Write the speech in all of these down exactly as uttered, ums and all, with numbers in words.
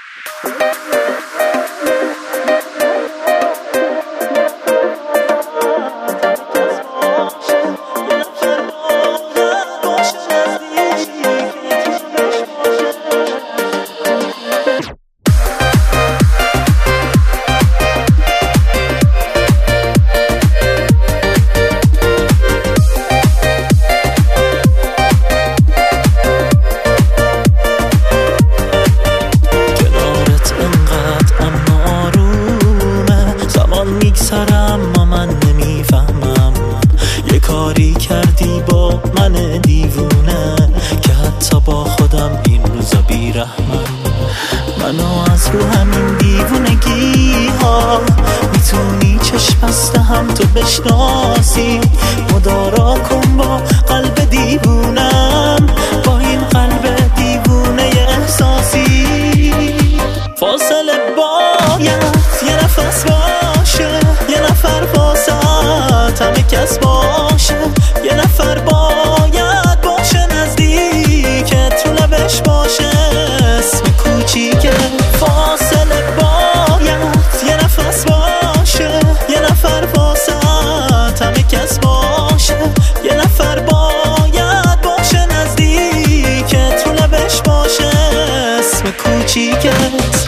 اما من نمیفهمم یه کاری کردی با من دیوونه که حتی با خودم این روزا بیرحمم. منو از رو همین دیوونگی ها میتونی چشم بسته هم تو بشناسی، مدارا کن با قلب دیوونم، با این قلب دیوونه احساسی. فاصله باید یه نفس باشه، یه نفر واسط همه کس باشه، یه نفر باید باشه نزدیکت رو لبش باشه اسم کوچیکه. فاصله باید یه نفس باشه، یه نفر واسط همه کس باشه، یه نفر باید باشه نزدیکت رو لبش باشه اسم کوچیکت.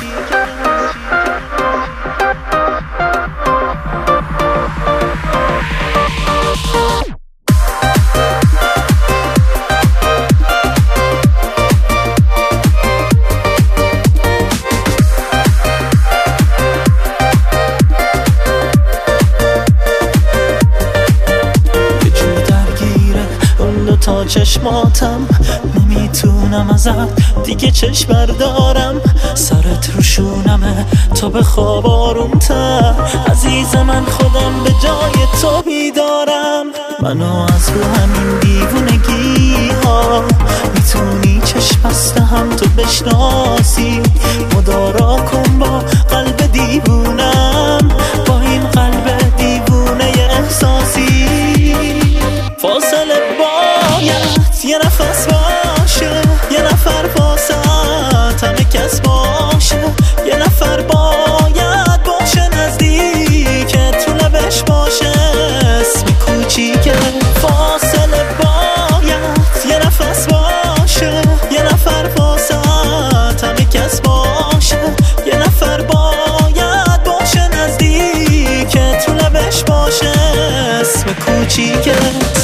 تا چشماتم نمیتونم ازت دیگه چشم بردارم، سرت روشونمه تو به خواب آرومتر، عزیز من خودم به جای تو بیدارم. منو از رو همین دیوونگی ها میتونی چشم بسته هم تو بشناسی، مدارا کن با قلب دیوونم، با این قلب دیوونه احساسی. فاصله باید یه نفس باشه، یه نفر واسط همه کس باشه، یه نفر باید باشه نزدیکت رو لبش باشه اسم کوچیکه. فاصله باید یه نفس باشه، یه نفر واسط همه کس باشه، یه نفر باید باشه نزدیکت رو لبش باشه اسم کوچیکت.